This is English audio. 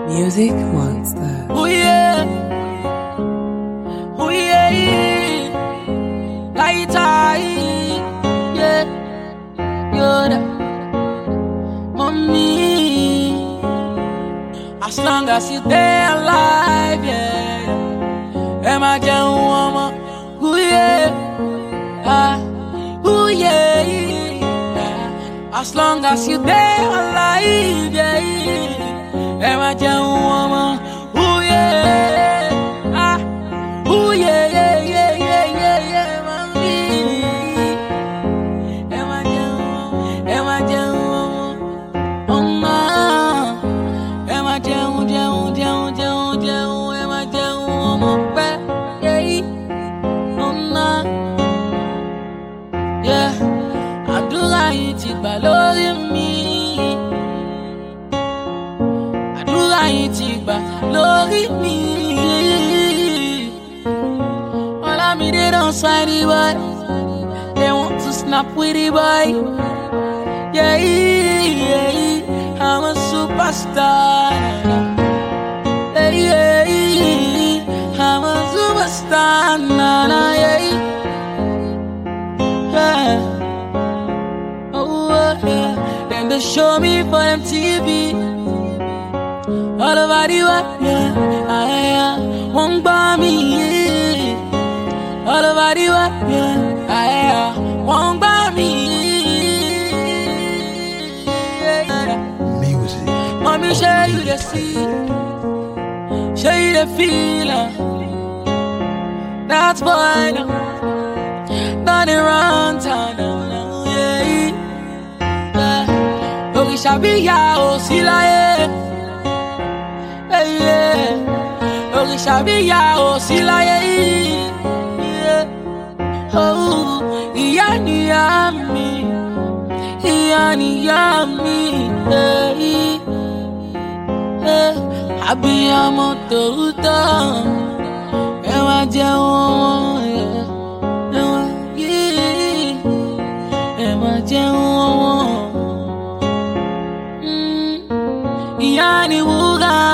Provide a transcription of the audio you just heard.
Music Monster. Oh yeah, oh yeah, lighter, yeah, Yoda, mommy. As long as you stay alive, yeah. Am I just woman? Oh yeah, oh yeah. As long as you stay alive, yeah. Am I just woman? Oh yeah, oh yeah, yeah, yeah, yeah, yeah, yeah, mommy. Am I just woman? Am I just woman? Oh ma. Am I just woman? Am I just woman? Yeah, oh ma. Yeah, àdúrà yìí ti gbà lórí mi. Àdúrà yìí ti gbà lórí mi. Olamide don sign the boy. They want to snap with the boy. Yeah, yeah, I'm a superstar. Yeah, yeah, I'm a superstar. Nah, nah, yeah, yeah. Oh, yeah. Then they show me for them TV. All over the world, yeah. Won't buy me, yeah. All over the world, yeah. Won't buy me, yeah. Music. Mommy, show you the see, show you the feeling. That's why now, not around town, now, yeah. Oh, we shall be ya, oh, see la, yeah. Òrìṣà bí ìyá ò sí láyé yìí. Oh, ìyá níyá mi, ìyá níyá mi. Abiyamọ tòótọ́, ẹ wá jẹun wọn, ẹ wá jẹun wọn. Ìyá ni wúrà.